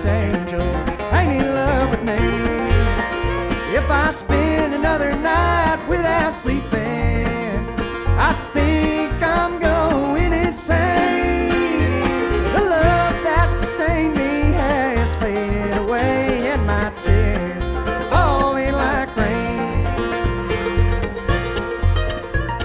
angel ain't in love with me. If I spend another night without sleeping,